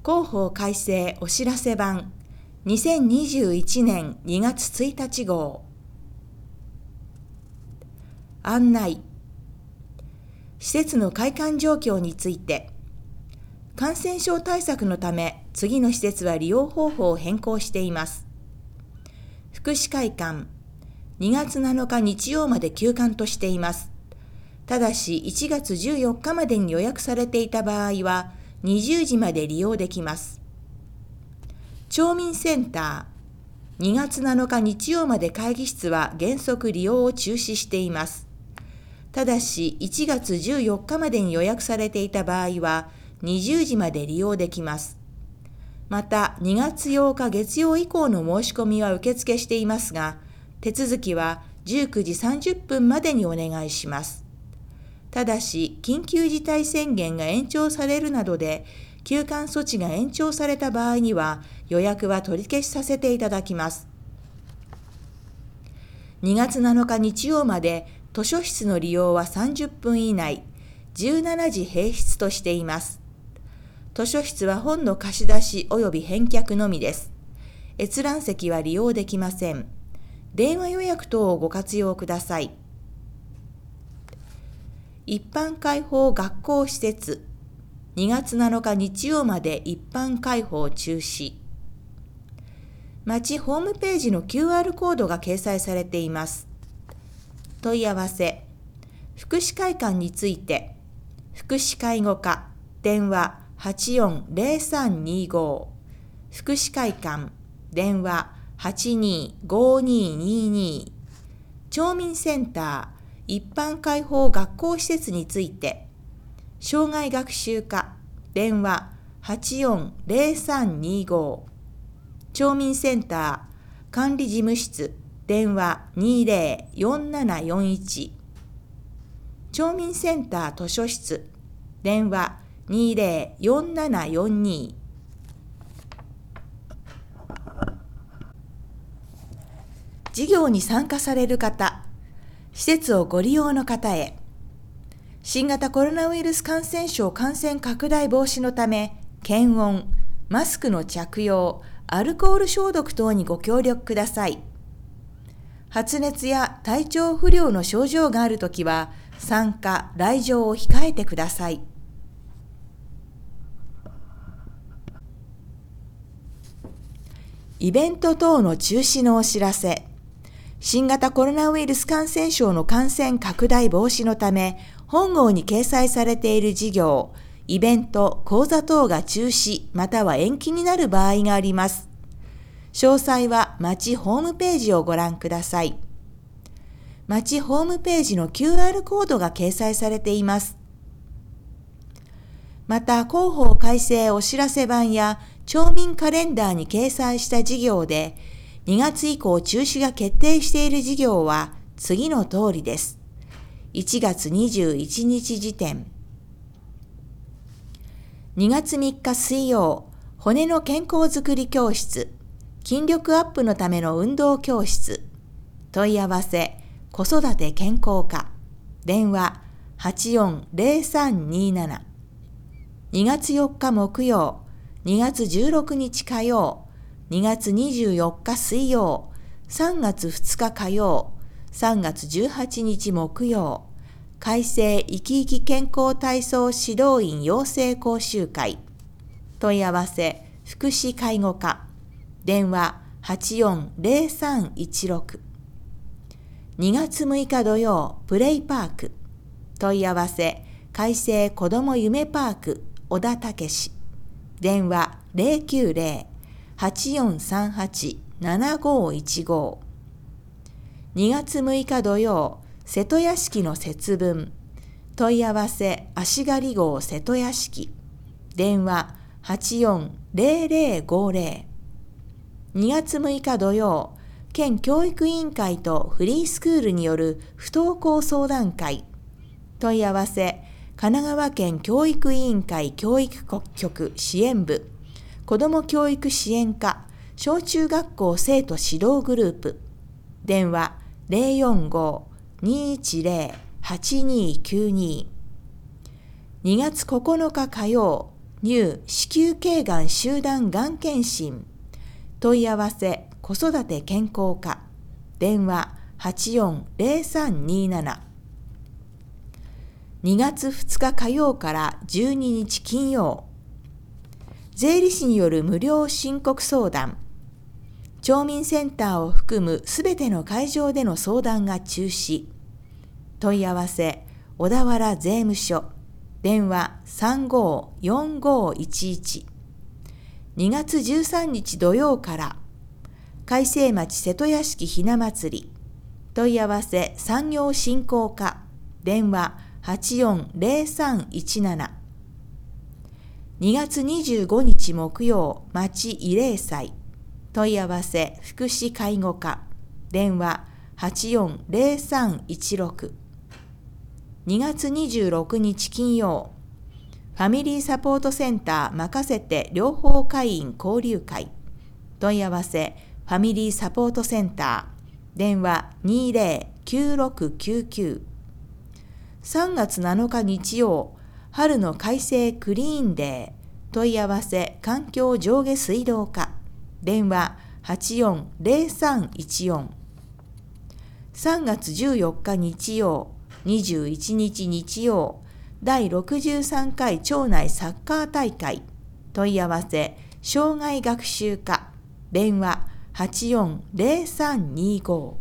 広報改正お知らせ版2021年2月1日号。案内。施設の開館状況について、感染症対策のため次の施設は利用方法を変更しています。福祉会館、2月7日日曜まで休館としています。ただし1月14日までに予約されていた場合は20時まで利用できます。町民センター、2月7日日曜まで会議室は原則利用を中止しています。ただし1月14日までに予約されていた場合は20時まで利用できます。また2月8日月曜以降の申し込みは受付していますが、手続きは19時30分までにお願いします。ただし、緊急事態宣言が延長されるなどで、休館措置が延長された場合には、予約は取り消しさせていただきます。2月7日日曜まで、図書室の利用は30分以内、17時閉室としています。図書室は本の貸し出し及び返却のみです。閲覧席は利用できません。電話予約等をご活用ください。一般開放学校施設、2月7日日曜まで一般開放中止。町ホームページの QR コードが掲載されています。問い合わせ。福祉会館について、福祉介護課、電話840325、福祉会館、電話825222、町民センター、一般開放学校施設について、障害学習課、電話840325、町民センター、管理事務室、電話204741、町民センター図書室、電話204742。事業に参加される方、施設をご利用の方へ、新型コロナウイルス感染症感染拡大防止のため、検温、マスクの着用、アルコール消毒等にご協力ください。発熱や体調不良の症状があるときは、参加・来場を控えてください。イベント等の中止のお知らせ。新型コロナウイルス感染症の感染拡大防止のため、本号に掲載されている事業、イベント、講座等が中止または延期になる場合があります。詳細は町ホームページをご覧ください。町ホームページの QR コードが掲載されています。また、広報改正お知らせ版や町民カレンダーに掲載した事業で、2月以降中止が決定している事業は次の通りです。1月21日時点。2月3日水曜、骨の健康づくり教室、筋力アップのための運動教室。問い合わせ、子育て健康課。電話840327。2月4日木曜、2月16日火曜、2月24日水曜、3月2日火曜、3月18日木曜、改正生き生き健康体操指導員養成講習会。問い合わせ、福祉介護課。電話840316。2月6日土曜、プレイパーク。問い合わせ、改正子ども夢パーク、小田武史。電話090-8438-7515。2月6日土曜、瀬戸屋敷の節分。問い合わせ、足刈号瀬戸屋敷。電話840050。2月6日土曜、県教育委員会とフリースクールによる不登校相談会。問い合わせ、神奈川県教育委員会教育局支援部、子ども教育支援課、小中学校生徒指導グループ。電話045-210-8292。2月9日火曜、 乳子宮頸がん集団がん検診問い合わせ子育て健康課電話840327 2月2日火曜から12日金曜、税理士による無料申告相談、町民センターを含むすべての会場での相談が中止。問い合わせ小田原税務署電話354511。2月13日土曜から海西町瀬戸屋敷ひな祭り問い合わせ産業振興課電話840317。2月25日木曜町慰霊祭問い合わせ福祉介護課電話840316。2月26日金曜ファミリーサポートセンター任せて両方会員交流会問い合わせファミリーサポートセンター電話209699。3月7日日曜春の改正クリーンデー問い合わせ環境上下水道課電話840314。3月14日日曜21日日曜第63回町内サッカー大会問い合わせ障害学習課電話840325。